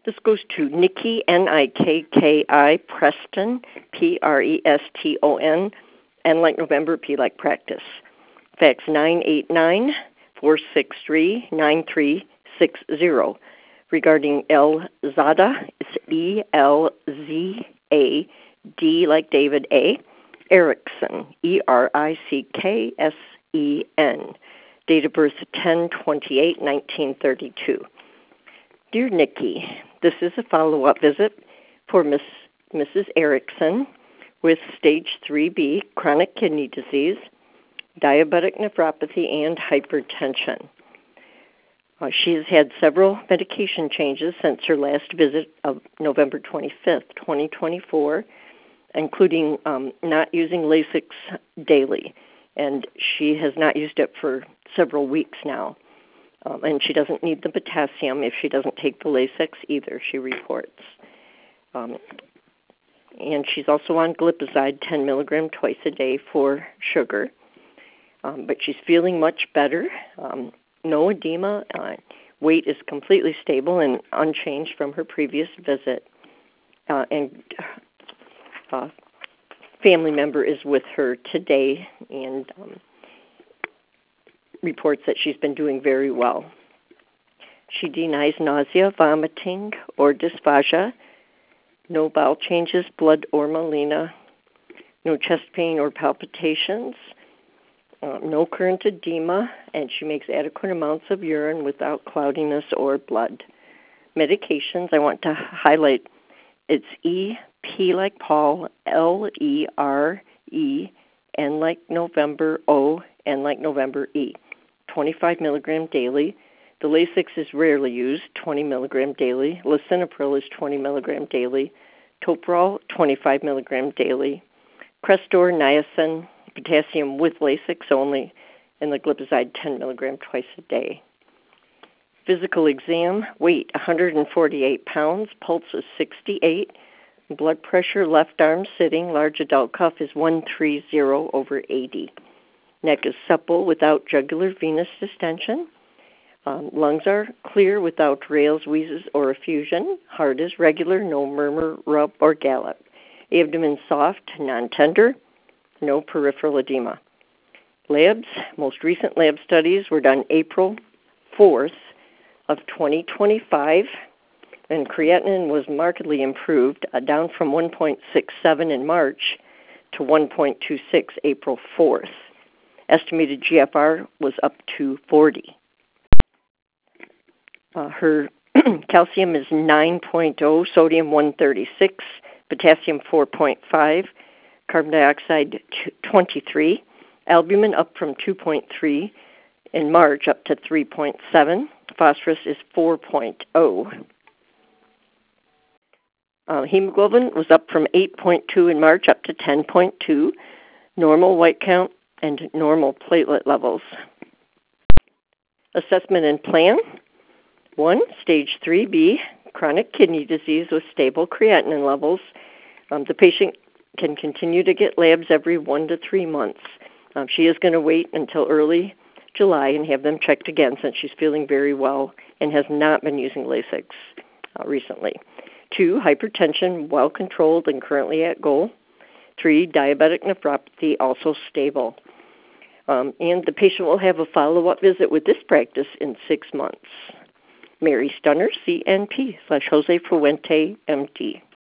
This goes to Nikki, Nikki Preston, Preston, N like November, P like practice. Fax 989-463-9360 regarding Elzada. It's ELZA, D like David A. Erickson, ERICKSEN. Date of birth 10/28/1932. Dear Nikki, this is a follow-up visit for Mrs. Erickson with stage 3B chronic kidney disease, diabetic nephropathy, and hypertension. She has had several medication changes since her last visit of November 25th, 2024, including not using Lasix daily, and she has not used it for several weeks now. And she doesn't need the potassium if she doesn't take the Lasix either, she reports. And she's also on glipizide, 10 milligram twice a day for sugar. But she's feeling much better. No edema. Weight is completely stable and unchanged from her previous visit. And family member is with her today and reports that she's been doing very well. She denies nausea, vomiting, or dysphagia, no bowel changes, blood or melena, no chest pain or palpitations, no current edema, and she makes adequate amounts of urine without cloudiness or blood. Medications, I want to highlight, it's E, P like Paul, LERE, N like November, O, N like November, E. 25 milligram daily. The Lasix is rarely used, 20 milligram daily. Lisinopril is 20 milligram daily. Toprol, 25 milligram daily. Crestor, niacin, potassium with Lasix only, and the glipizide 10 milligram twice a day. Physical exam, weight 148 pounds, pulse is 68, blood pressure left arm sitting, large adult cuff is 130/80. Neck is supple without jugular venous distension. Lungs are clear without rales, wheezes, or effusion. Heart is regular, no murmur, rub, or gallop. Abdomen soft, non-tender, no peripheral edema. Labs, most recent lab studies were done April 4th of 2025, and creatinine was markedly improved, down from 1.67 in March to 1.26 April 4th. Estimated GFR was up to 40. Her calcium is 9.0, sodium 136, potassium 4.5, carbon dioxide 23, albumin up from 2.3 in March up to 3.7, phosphorus is 4.0. Hemoglobin was up from 8.2 in March up to 10.2, normal white count and normal platelet levels. Assessment and plan. 1, stage 3B, chronic kidney disease with stable creatinine levels. The patient can continue to get labs every 1 to 3 months. She is going to wait until early July and have them checked again since she's feeling very well and has not been using Lasix recently. 2, hypertension, well controlled and currently at goal. 3, diabetic nephropathy, also stable. And the patient will have a follow-up visit with this practice in 6 months. Mary Stunner, CNP /Jose Fuente, MD.